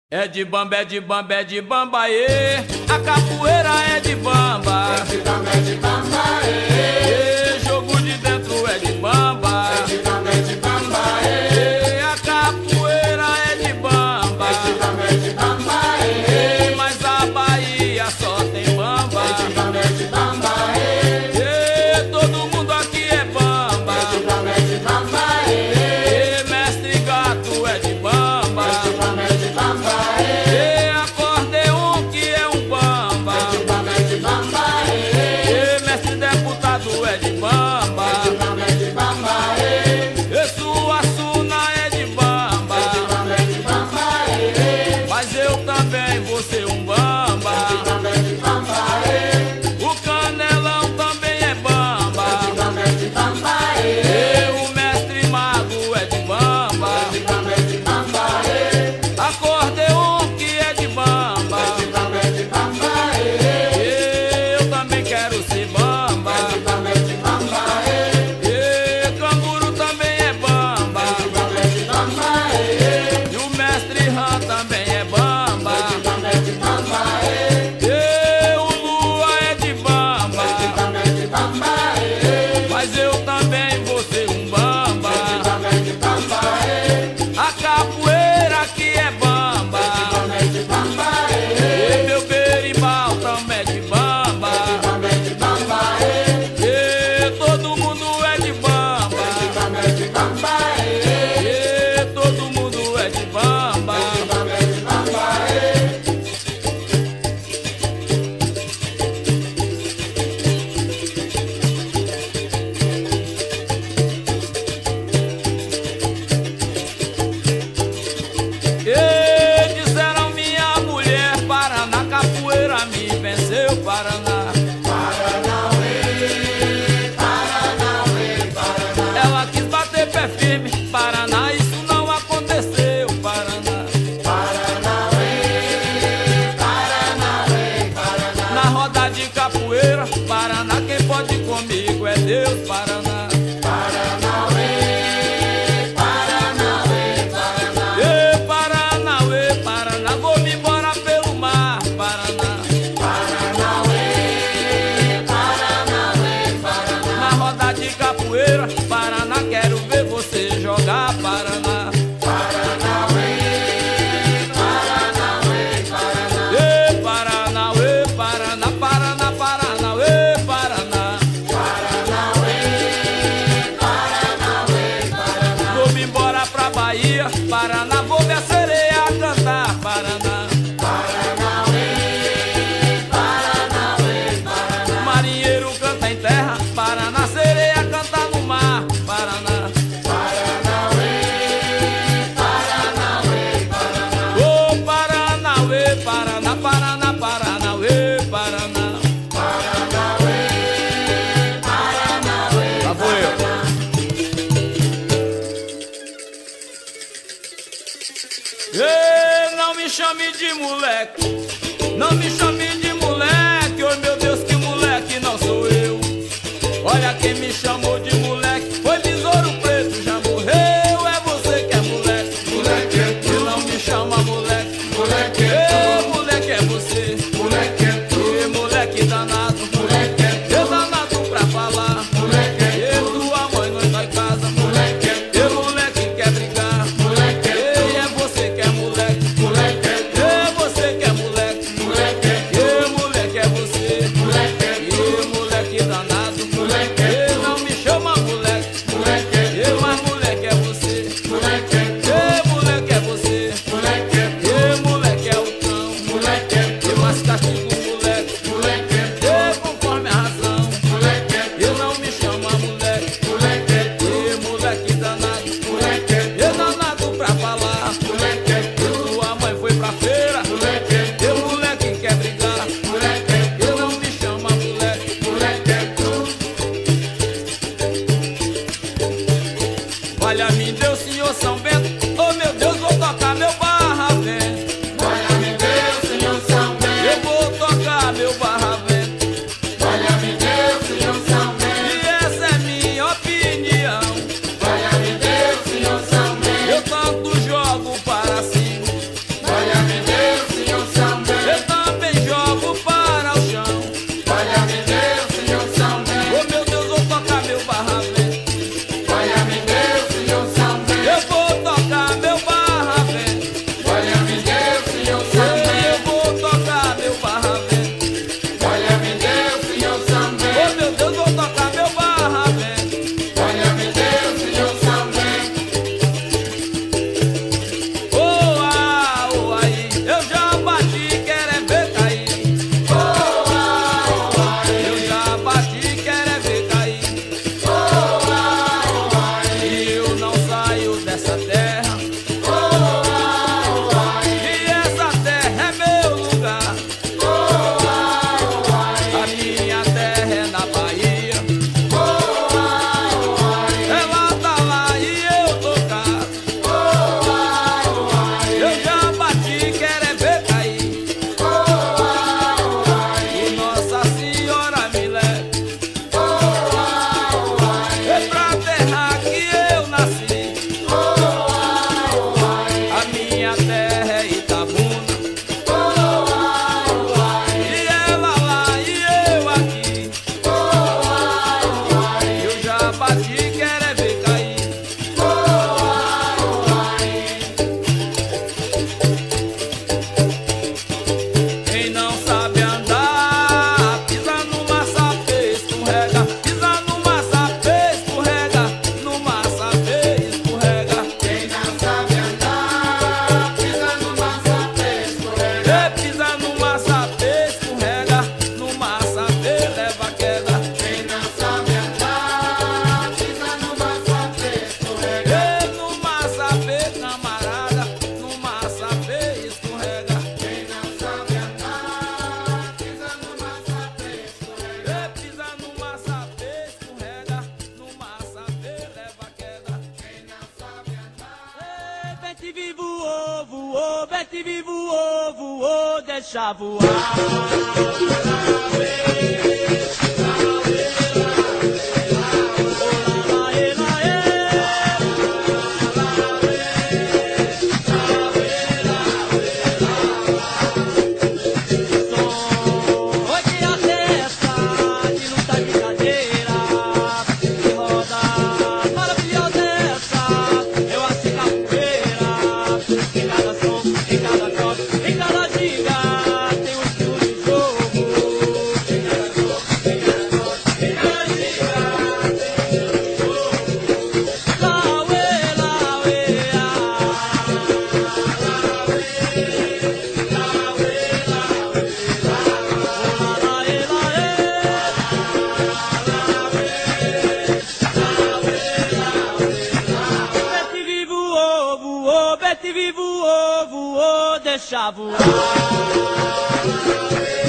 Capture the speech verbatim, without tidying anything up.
É de bamba, é de bamba, é de bamba, ê. A capoeira é de bamba. É de bamba, é de bamba, ê. E jogo de dentro é de bamba. É de bamba, é de bamba, ê. E a capoeira é de bamba. É de bamba, é de bamba, ê. E mas a Bahia só tem bamba. É de bamba, é de bamba, ê. E todo mundo aqui é bamba. É de bamba, é de bamba, ê. E mestre gato é de bamba. É de bamba, é de bamba, ê. E acordeon que é um bamba. É de bamba, é de bamba, ê. E mestre deputado é de bamba. É de bamba, é de bamba, ê. E sua suna é de bamba. É de bamba, é de bamba, ê. Mas eu também vou ser um bamba. É de bamba, é de bamba, ê. O canelão também é bamba. É de bamba, é de bamba, ê. E o mestre mago é de bamba. É de bamba, é de bamba, ê. Acordeon que é de bamba. É de bamba, é de bamba, ê. E eu também quero ser bamba. É de bamba, é de bamba, ê. E canguru também é bamba. É de bamba, é de bamba, ê. E o mestre Han também é bamba. É de bamba, é de bamba, ê. E o Lua é de bamba. É de bamba, é de bamba, ê. Mas eu também vou ser um bamba. É de bamba, é de bamba, ê. A capoeira aqui é bamba. É de bamba, é de bamba, E ê. meu berimbau também é de bamba. É de bamba, é de bamba, ê. E todo mundo é de bamba. É de bamba, é de bamba, ê. E todo mundo é de bamba. É de bamba, é de bamba, ê. E disseram minha mulher, Paraná, capoeira me venceu, Paraná. Paranauê, Paranauê, Paraná. Ela quis bater pé firme, Paraná, isso não aconteceu, Paraná. Paranauê, Paranauê, Paraná. Na roda de capoeira, Paraná, quem pode comigo é Deus, Paraná. Paranauê, Paranauê, Paraná. E Paranauê, Paraná, vou me embora pelo mar, Paraná. Paranauê, Paranauê, Paraná. Na roda de capoeira, Paraná, quero ver você jogar, Paraná. Paranauê, Paranauê, Paraná. E Paranauê, Paraná, Paraná, Paranauê, Paraná. Paranauê, Paranauê, Paraná. Vou me embora pra Bahia, Paraná, vou ver a sereia cantar, Paraná. Paranauê, Paranauê, Paraná. Marinheiro canta em terra, Paraná, sereia canta no mar, Paraná. Paranauê, Paranauê, Paraná. Ô Paranauê, Paraná, Paraná, Paranauê, Paraná. Paranauê, Paranauê, Lá vou eu. Ê, não me chame de moleque, não me chame de moleque, oh meu Deus, que moleque não sou eu. Olha quem me chamou de moleque, foi besouro preto, já morreu, é você que é moleque. Moleque é E não me chama moleque, moleque é Ê, moleque é você, moleque é e moleque danado, moleque é eu danado pra falar. moleque é E tua mãe não tá em casa, moleque é e moleque quer brigar. moleque é E é você que é moleque, moleque é e você que é moleque. moleque é E moleque é você, moleque é e moleque danado, moleque é e não me chama Bete vivo, voou, voou, deixa voar. Bete vivo, voou, voou, deixa voar.